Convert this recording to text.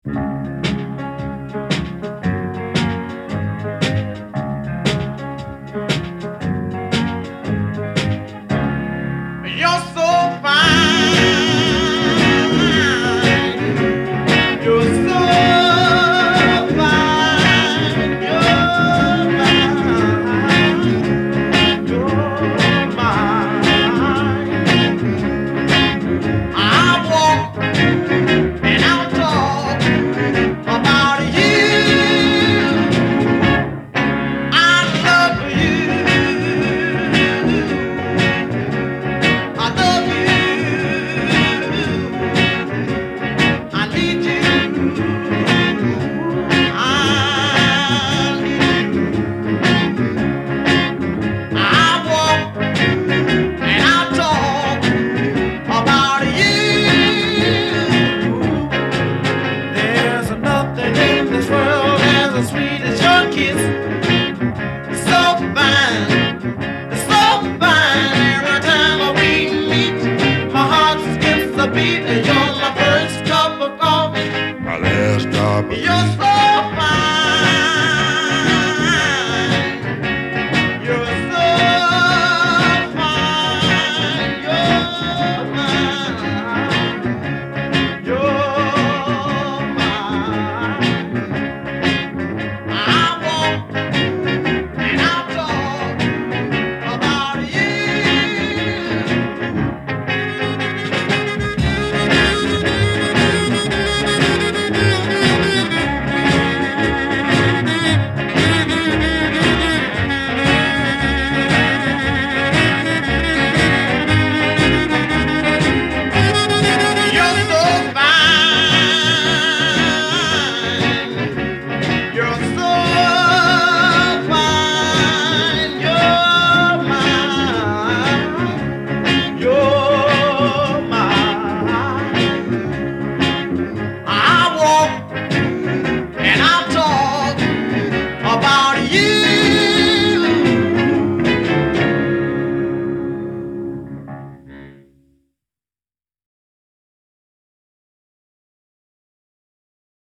You're so fine. You're so fine. You're mine. You're mine. I walk and I'll talk about you. I love you. I love you. I need you. I need you. I walk and I talk about you. There's nothing in this world as sweet as your kiss. It's so fine. It's so fine. Every time we meet, my heart skips a beat. And you're my first cup of coffee. My last drop of You're